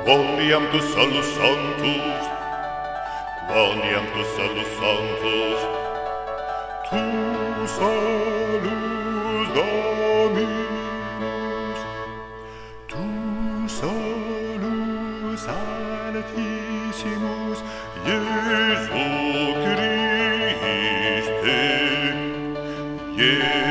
Quoniam tu salus sanctus, quoniam tu salus sanctus, tu salus Dominus, tu salus altissimus, Iesu Christe,